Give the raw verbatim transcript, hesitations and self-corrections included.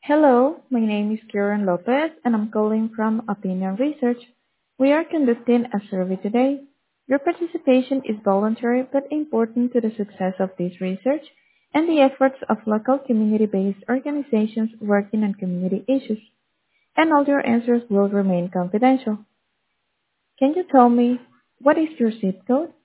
Hello, my name is Kieran Lopez and I'm calling from Opinion Research. We are conducting a survey today. Your participation is voluntary but important to the success of this research and the efforts of local community-based organizations working on community issues. And all your answers will remain confidential. Can you tell me what is your zip code?